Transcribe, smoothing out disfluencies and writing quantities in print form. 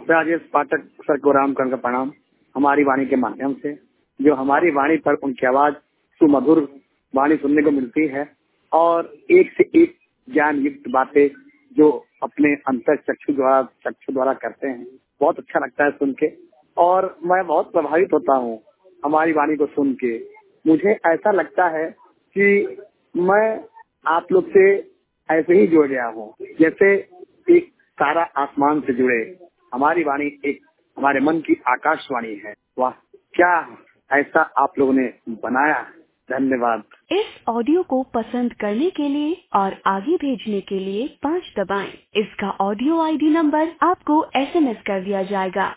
राजेश पाठक sir को राम करण का प्रणाम। हमारी वाणी के माध्यम से जो हमारी वाणी पर उनकी आवाज सुमधुर वाणी सुनने को मिलती है और एक से एक ज्ञान युक्त बातें जो अपने अंतर चक्षु द्वारा करते हैं, बहुत अच्छा लगता है सुन के और मैं बहुत प्रभावित होता हूँ हमारी वाणी को सुन के। मुझे ऐसा लगता है कि मैं आप लोग से ऐसे ही जुड़ गया हूँ जैसे एक तारा आसमान से जुड़े। हमारी वाणी एक हमारे मन की आकाशवाणी है। वाह, क्या ऐसा आप लोगों ने बनाया। धन्यवाद। इस ऑडियो को पसंद करने के लिए और आगे भेजने के लिए 5 दबाएं। इसका ऑडियो आईडी नंबर आपको SMS कर दिया जाएगा।